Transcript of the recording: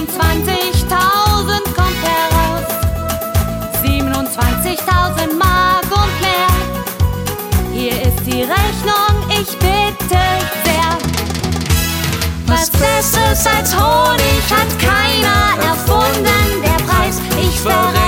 27.000 kommt heraus. 27.000 Mark und mehr. Hier ist die Rechnung, ich bitte sehr. Was Besseres als Honig hat keiner erfunden. Der Preis, ich verrate